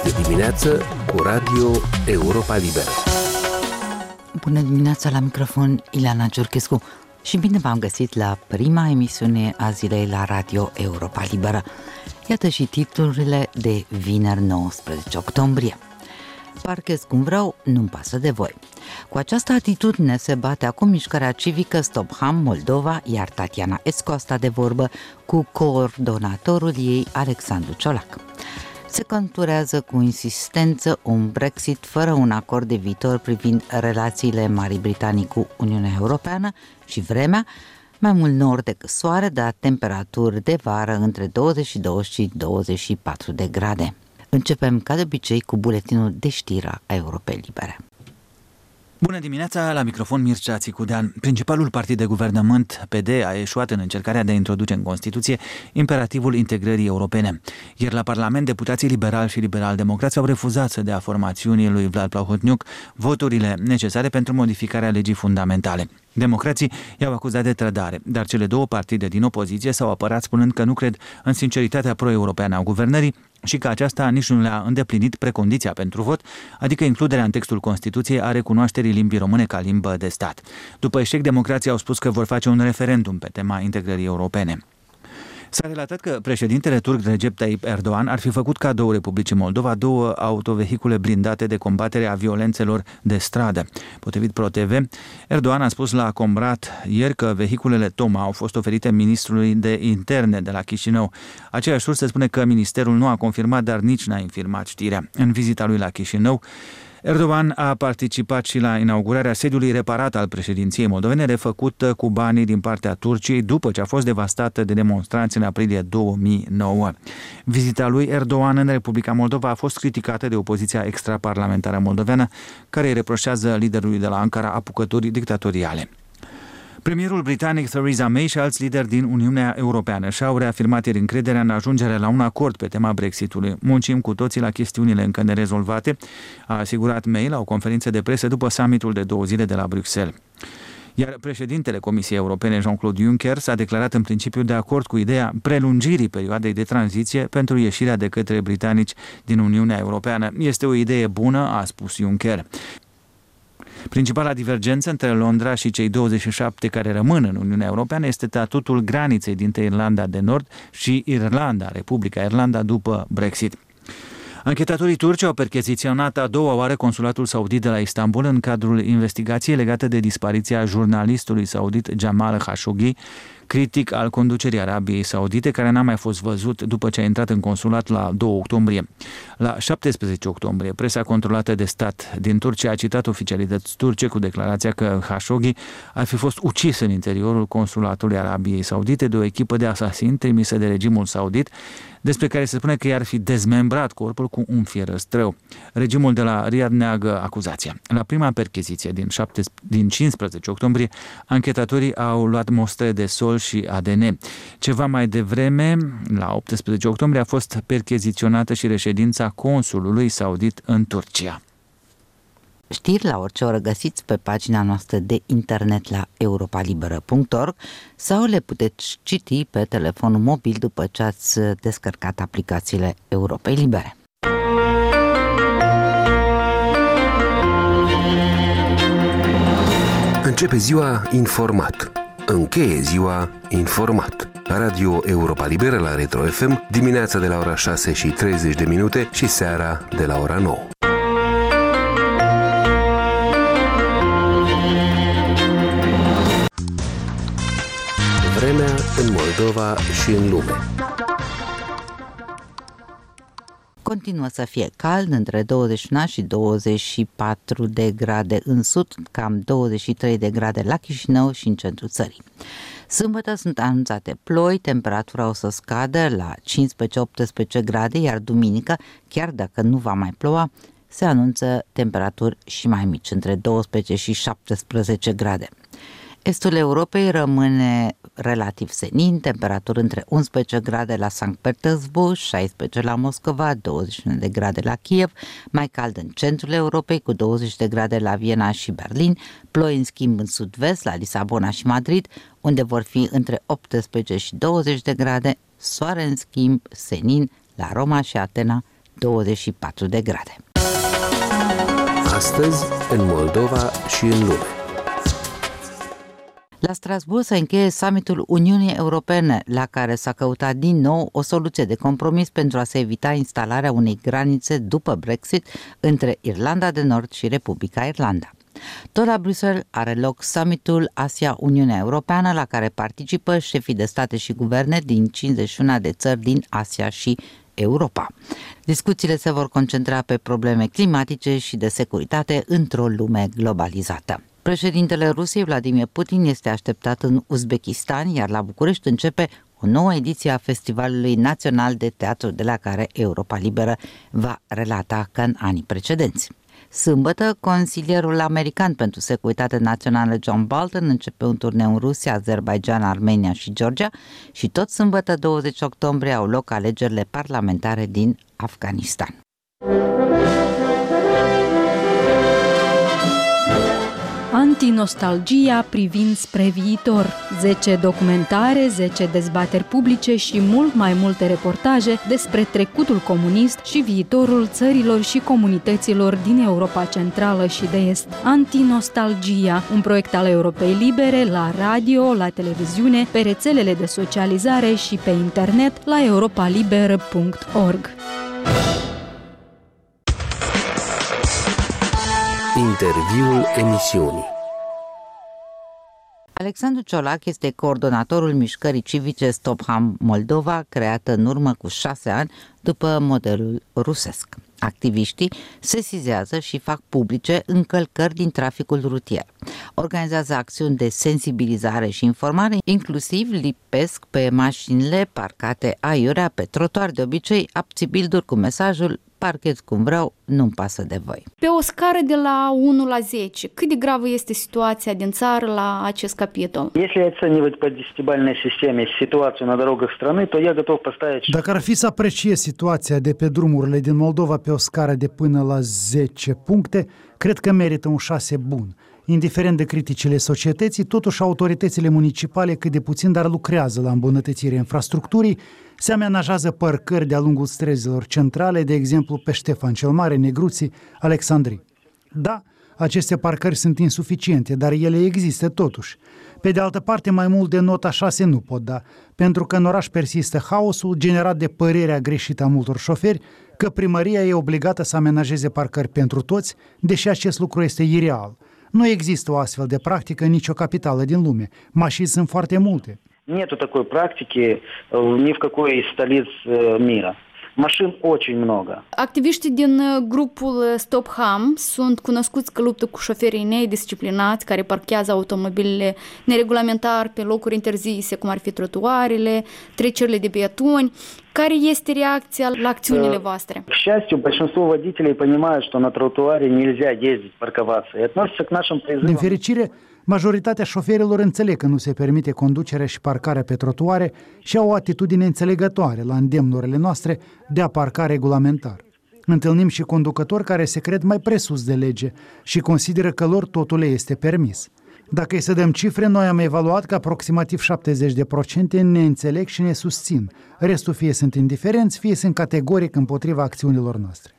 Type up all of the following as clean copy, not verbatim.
de dimineață cu Radio Europa Liberă. Bună dimineața, la microfon Ileana Giurchescu și bine v-am găsit la prima emisiune a zilei la Radio Europa Liberă. Iată și titlurile de vineri 19 octombrie. Parchez cum vreau, nu-mi pasă de voi. Cu această atitudine se bate acum mișcarea civică Stop Ham Moldova, iar Tatiana Escu a stat de vorbă cu coordonatorul ei, Alexandru Ciolac. Se conturează cu insistență un Brexit fără un acord de viitor privind relațiile Marii Britanii cu Uniunea Europeană și vremea, mai mult nord decât soare, dar temperaturi de vară între 22 și 24 de grade. Începem, ca de obicei, cu buletinul de știri a Europei Libere. Bună dimineața, la microfon Mircea Țicudean. Principalul partid de guvernământ, PD, a eșuat în încercarea de a introduce în Constituție imperativul integrării europene. Iar la Parlament, deputații liberali și liberal-democrați au refuzat să dea formațiunii lui Vlad Plahotniuc voturile necesare pentru modificarea legii fundamentale. Democrații i-au acuzat de trădare, dar cele două partide din opoziție s-au apărat spunând că nu cred în sinceritatea pro-europeană a guvernării și că aceasta nici nu le-a îndeplinit precondiția pentru vot, adică includerea în textul Constituției a recunoașterii limbii române ca limbă de stat. După eșec, democrații au spus că vor face un referendum pe tema integrării europene. S-a relatat că președintele turc Recep Tayyip Erdogan ar fi făcut cadou Republicii Moldova 2 autovehicule blindate de combatere a violențelor de stradă. Potrivit ProTV, Erdogan a spus la Comrat ieri că vehiculele Toma au fost oferite ministrului de interne de la Chișinău. Aceeași sursă spune că ministerul nu a confirmat, dar nici n-a infirmat știrea. În vizita lui la Chișinău, Erdogan a participat și la inaugurarea sediului reparat al președinției moldovene, refăcut cu banii din partea Turciei după ce a fost devastată de demonstranți în aprilie 2009. Vizita lui Erdogan în Republica Moldova a fost criticată de opoziția extraparlamentară moldoveană, care îi reproșează liderului de la Ankara apucături dictatoriale. Premierul britanic Theresa May și alți lideri din Uniunea Europeană și-au reafirmat ieri încrederea în ajungerea la un acord pe tema Brexitului. Muncim cu toții la chestiunile încă nerezolvate, a asigurat May la o conferință de presă după summitul de 2 zile de la Bruxelles. Iar președintele Comisiei Europene, Jean-Claude Juncker, s-a declarat în principiu de acord cu ideea prelungirii perioadei de tranziție pentru ieșirea de către britanici din Uniunea Europeană. Este o idee bună, a spus Juncker. Principala divergență între Londra și cei 27 care rămân în Uniunea Europeană este statutul graniței dintre Irlanda de Nord și Irlanda, Republica Irlanda, după Brexit. Anchetatorii turci au percheziționat a doua oară consulatul saudit de la Istanbul în cadrul investigației legate de dispariția jurnalistului saudit Jamal Khashoggi, critic al conducerii Arabiei Saudite, care n-a mai fost văzut după ce a intrat în consulat la 2 octombrie. La 17 octombrie, presa controlată de stat din Turcia a citat oficialități turce cu declarația că Khashoggi ar fi fost ucis în interiorul consulatului Arabiei Saudite de o echipă de asasini trimisă de regimul saudit, despre care se spune că i-ar fi dezmembrat corpul cu un fier răstrău. Regimul de la Riyadh neagă acuzația. La prima percheziție din 15 octombrie, anchetatorii au luat mostre de sol și ADN. Ceva mai devreme, la 18 octombrie, a fost percheziționată și reședința consulului saudit în Turcia. Știri la orice oră găsiți pe pagina noastră de internet la europalibera.org sau le puteți citi pe telefonul mobil după ce ați descărcat aplicațiile Europei Libere. Începe ziua informat. Încheie ziua informat. Radio Europa Liberă la Retro FM, dimineața de la ora 6 și 30 de minute și seara de la ora 9. Vremea în Moldova și în lume. Continuă să fie cald, între 21 și 24 de grade în sud, cam 23 de grade la Chișinău și în centrul țării. Sâmbătă sunt anunțate ploi, temperatura o să scadă la 15-18 grade, iar duminică, chiar dacă nu va mai ploua, se anunță temperaturi și mai mici, între 12 și 17 grade. Estul Europei rămâne relativ senin, temperaturi între 11 grade la Sankt Petersburg, 16 la Moscova, 21 de grade la Kiev, mai cald în centrul Europei cu 20 de grade la Viena și Berlin, ploi în schimb în sud-vest la Lisabona și Madrid, unde vor fi între 18 și 20 de grade, soare în schimb senin la Roma și Atena, 24 de grade. Astăzi, în Moldova și în lume. La Strasbourg se încheie summitul Uniunii Europene, la care s-a căutat din nou o soluție de compromis pentru a se evita instalarea unei granițe după Brexit între Irlanda de Nord și Republica Irlanda. Tot la Bruxelles are loc summitul Asia-Uniunea Europeană, la care participă șefii de state și guverne din 51 de țări din Asia și Europa. Discuțiile se vor concentra pe probleme climatice și de securitate într-o lume globalizată. Președintele Rusiei, Vladimir Putin, este așteptat în Uzbekistan, iar la București începe o nouă ediție a Festivalului Național de Teatru, de la care Europa Liberă va relata ca în anii precedenți. Sâmbătă, consilierul american pentru securitate națională John Bolton începe un turneu în Rusia, Azerbaijan, Armenia și Georgia și tot sâmbătă 20 octombrie au loc alegerile parlamentare din Afganistan. Antinostalgia privind spre viitor. 10 documentare, 10 dezbateri publice și mult mai multe reportaje despre trecutul comunist și viitorul țărilor și comunităților din Europa Centrală și de Est. Antinostalgia, un proiect al Europei Libere la radio, la televiziune, pe rețelele de socializare și pe internet la europaliberă.org. Interviul emisiunii. Alexandru Ciolac este coordonatorul mișcării civice Stop Ham Moldova, creată în urmă cu 6 ani după modelul rusesc. Activiștii sesizează și fac publice încălcări din traficul rutier. Organizează acțiuni de sensibilizare și informare, inclusiv lipesc pe mașinile parcate aiurea pe trotuar, de obicei abțibilduri cu mesajul "Parchez cum vreau, nu-mi pasă de voi". Pe o scară de la 1 la 10, cât de gravă este situația din țară la acest capitol? Если оценивать по десятибалльной системе ситуацию на дорогах страны, то я готов поставить... Dacă ar fi să apreciez situația de pe drumurile din Moldova pe o scară de până la 10 puncte, cred că merită un 6 bun. Indiferent de criticile societății, totuși autoritățile municipale cât de puțin, dar lucrează la îmbunătățirea infrastructurii, se amenajează parcări de-a lungul străzilor centrale, de exemplu pe Ștefan cel Mare, Negruții, Alexandrii. Da, aceste parcări sunt insuficiente, dar ele există totuși. Pe de altă parte, mai mult de nota 6 nu pot da, pentru că în oraș persistă haosul generat de părerea greșită a multor șoferi că primăria e obligată să amenajeze parcări pentru toți, deși acest lucru este ireal. Nu există o astfel de practică în nicio capitală din lume. Mașini sunt foarte multe. Нету такой практики ни в какой из столиц мира. Машин очень много. Activiștii din grupul Stop Ham sunt cunoscuți că luptă cu șoferii nedisciplinați care parchează automobilele neregulamentar pe locuri interzise, cum ar fi trotuarele, trecerile de pietoni. Care este reacția la acțiunile voastre? К счастью, большинство водителей понимают, что на тротуаре нельзя ездить, парковаться, и относятся к нашим призывам. Din fericire, majoritatea șoferilor înțeleg că nu se permite conducerea și parcarea pe trotuare și au o atitudine înțelegătoare la îndemnurile noastre de a parca regulamentar. Întâlnim și conducători care se cred mai presus de lege și consideră că lor totul le este permis. Dacă e să dăm cifre, noi am evaluat că aproximativ 70% ne înțeleg și ne susțin. Restul fie sunt indiferenți, fie sunt categoric împotriva acțiunilor noastre.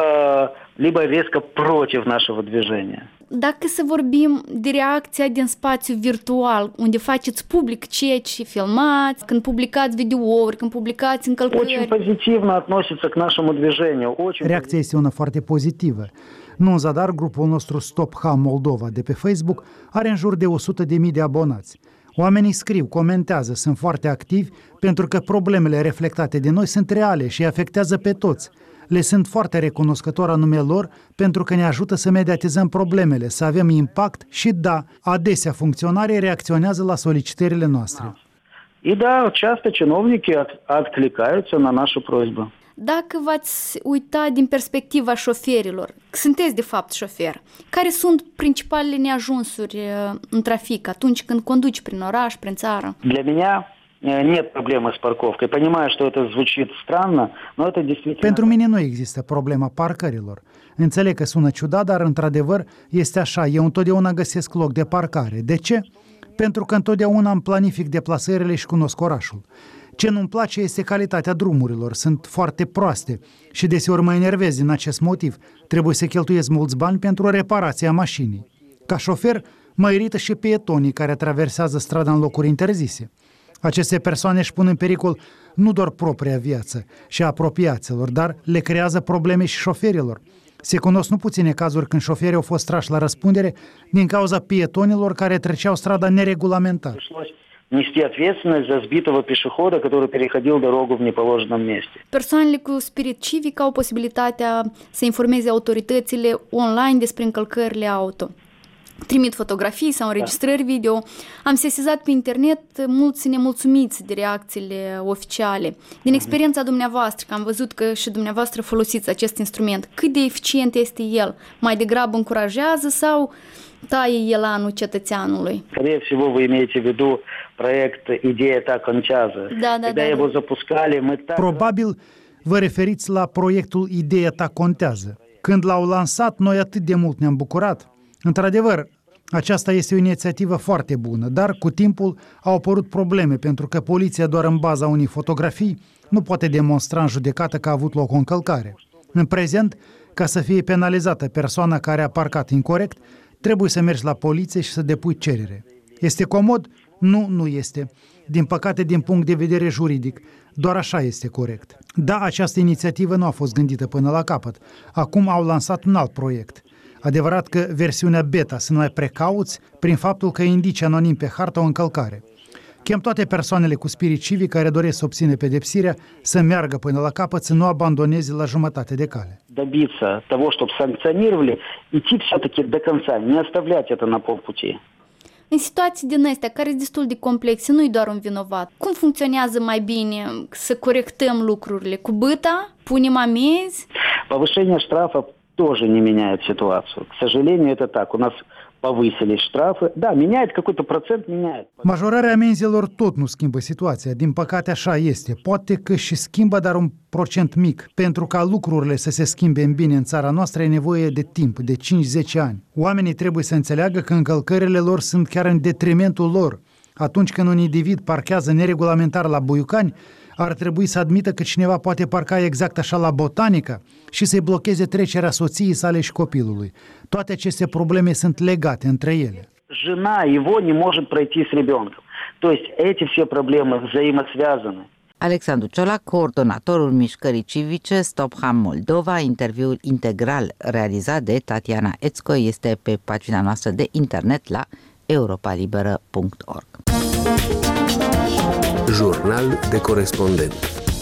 Либо резко против нашего движения. Dacă să vorbim de reacția din spațiu virtual, unde faceți public ceea ce filmați, când publicați videouri, când publicați încălcări... Очень позитивно относится к нашему движению. Reacția este una foarte pozitivă. Nu în zadar, grupul nostru Stop Ham Moldova de pe Facebook are în jur de 100.000 de abonați. Oamenii scriu, comentează, sunt foarte activi pentru că problemele reflectate de noi sunt reale și afectează pe toți. Le sunt foarte recunoscător anume lor pentru că ne ajută să mediatizăm problemele, să avem impact și da, adesea funcționarii reacționează la solicitările noastre. И да, часто чиновники откликаются на нашу просьбу. Dacă v-ați uita din perspectiva șoferilor, sunteți de fapt șofer, care sunt principalele neajunsuri în trafic atunci când conduci prin oraș, prin țară? Для меня нет проблемы с парковкой. Понимаю, что это звучит странно, но это действительно... Pentru mine nu există problema parcărilor. Înțeleg că sună ciudat, dar într-adevăr este așa. Eu întotdeauna găsesc loc de parcare. De ce? Pentru că întotdeauna îmi planific deplasările și cunosc orașul. Ce nu-mi place este calitatea drumurilor, sunt foarte proaste și deseori mă enervez din acest motiv. Trebuie să cheltuiesc mulți bani pentru reparația mașinii. Ca șofer, mă irită și pietonii care traversează strada în locuri interzise. Aceste persoane își pun în pericol nu doar propria viață și a apropiaților, dar le creează probleme și șoferilor. Se cunosc nu puține cazuri când șoferii au fost trași la răspundere din cauza pietonilor care treceau strada neregulamentar. Нести ответственность за сбитого пешехода, который переходил дорогу в неположенном месте. Persoanele cu spirit civic au posibilitatea să informeze autoritățile online despre încălcările auto. Trimit fotografii sau înregistrări video. Am sesizat pe internet mulți nemulțumiți de reacțiile oficiale. Din experiența dumneavoastră, că am văzut că și dumneavoastră folosiți acest instrument, cât de eficient este el? Mai degrabă încurajează sau taie elanul cetățeanului? Скорее всего, вы имеете в виду проект «Идея та кончаза». Когда его запускали, мы так... Probabil vă referiți la proiectul Ideea ta contează. Când l-au lansat, noi atât de mult ne-am bucurat. Într-adevăr, aceasta este o inițiativă foarte bună, dar cu timpul au apărut probleme, pentru că poliția doar în baza unei fotografii nu poate demonstra în judecată că a avut loc o încălcare. În prezent, ca să fie penalizată persoana care a parcat incorect, trebuie să mergi la poliție și să depui cerere. Este comod? Nu este. Din păcate, din punct de vedere juridic, doar așa este corect. Da, această inițiativă nu a fost gândită până la capăt. Acum au lansat un alt proiect. Adevărat că versiunea beta sunt mai precauți prin faptul că indice anonim pe hartă o încălcare. Chem toate persoanele cu spirit civic care doresc să obțină pedepsirea să meargă până la capăt, să nu abandoneze la jumătate de cale. Добиться того, чтобы санкционировали, идти все-таки до конца, не оставлять это на полпути. În situații din astea, care sunt destul de complexe, nu-i doar un vinovat. Cum funcționează mai bine să corectăm lucrurile? Cu băta? Punem amenzi? Повышение штрафа тоже не меняет ситуацию. К сожалению, это так. У нас повысили штрафы. Да, меняет какой-то процент, меняет. Majorarea amenzilor tot nu schimbă situația. Din păcate așa este. Poate că și schimbă, dar un procent mic. Pentru ca lucrurile să se schimbe în bine în țara noastră e nevoie de timp, de 5-10 ani. Oamenii trebuie să înțeleagă că încălcările lor sunt chiar în detrimentul lor. Atunci când un individ parchează neregulamentar la Buiucani, ar trebui să admită că cineva poate parca exact așa la Botanica și să-i blocheze trecerea soției sale și copilului. Toate aceste probleme sunt legate între ele. Жена его не может пройти с ребенком. То есть эти все проблемы взаимосвязаны. Alexandru Ciolac, coordonatorul mișcării civice Stop Ham Moldova, interviul integral realizat de Tatiana Ețco este pe pagina noastră de internet la europalibera.org. Jurnal de corespondent.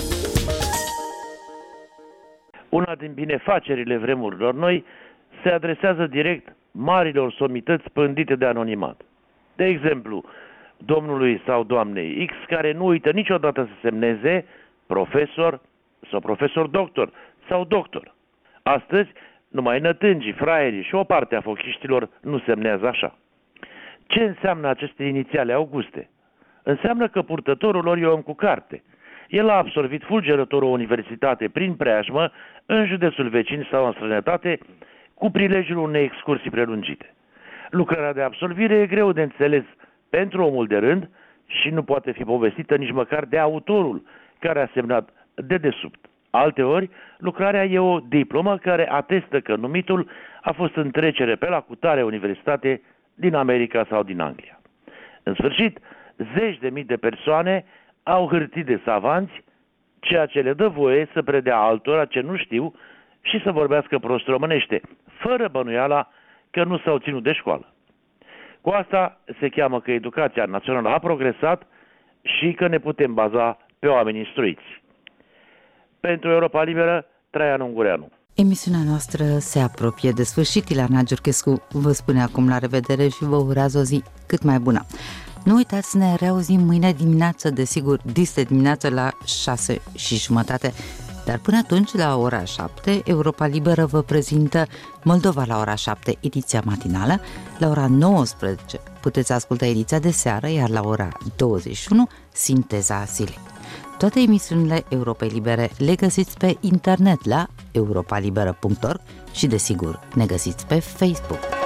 Una din binefacerile vremurilor noi se adresează direct marilor somități pândite de anonimat. De exemplu, domnului sau doamnei X, care nu uită niciodată să semneze profesor sau profesor doctor sau doctor. Astăzi, numai nătângii, fraierii și o parte a fochiștilor nu semnează așa. Ce înseamnă aceste inițiale auguste? Înseamnă că purtătorul lor e om cu carte. El a absolvit fulgerător o universitate prin preajmă în județul vecin sau în străinătate cu prilejul unei excursii prelungite. Lucrarea de absolvire e greu de înțeles pentru omul de rând și nu poate fi povestită nici măcar de autorul care a semnat dedesubt. Alteori, lucrarea e o diplomă care atestă că numitul a fost în trecere pe la cutare universitate din America sau din Anglia. În sfârșit, zeci de mii de persoane au hârtii de savanți, ceea ce le dă voie să predea altora ce nu știu și să vorbească prost românește, fără bănuiala că nu s-au ținut de școală. Cu asta se cheamă că educația națională a progresat și că ne putem baza pe oameni instruiți. Pentru Europa Liberă, Traian Ungureanu. Emisiunea noastră se apropie de sfârșit. Ileana Giurchescu vă spune acum la revedere și vă urează o zi cât mai bună. Nu uitați să ne reauzim mâine dimineață, desigur, dis dimineață la 6:30. Dar până atunci, la ora 7, Europa Liberă vă prezintă Moldova la ora 7, ediția matinală. La ora 19 puteți asculta ediția de seară, iar la ora 21, sinteza zilei. Toate emisiunile Europei Libere le găsiți pe internet la europalibera.org și, desigur, ne găsiți pe Facebook.